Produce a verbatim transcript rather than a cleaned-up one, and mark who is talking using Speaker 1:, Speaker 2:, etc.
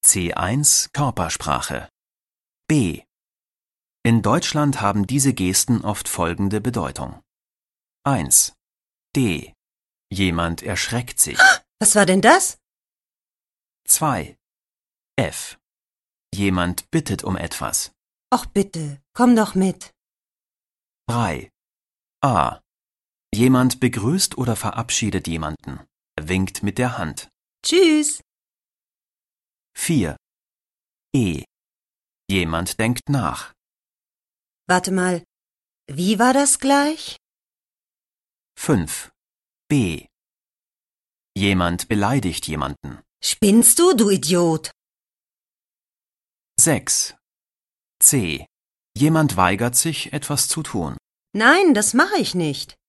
Speaker 1: C eins Körpersprache. B. In Deutschland haben diese Gesten oft folgende Bedeutung. eins. D. Jemand erschreckt sich.
Speaker 2: Was war denn das?
Speaker 1: zwei. F. Jemand bittet um etwas.
Speaker 2: Och bitte, komm doch mit.
Speaker 1: drei. A. Jemand begrüßt oder verabschiedet jemanden. Er winkt mit der Hand.
Speaker 2: Tschüss.
Speaker 1: vier. E. Jemand denkt nach.
Speaker 2: Warte mal, wie war das gleich?
Speaker 1: fünf. B. Jemand beleidigt jemanden.
Speaker 2: Spinnst du, du Idiot?
Speaker 1: sechs. C. Jemand weigert sich, etwas zu tun.
Speaker 2: Nein, das mache ich nicht.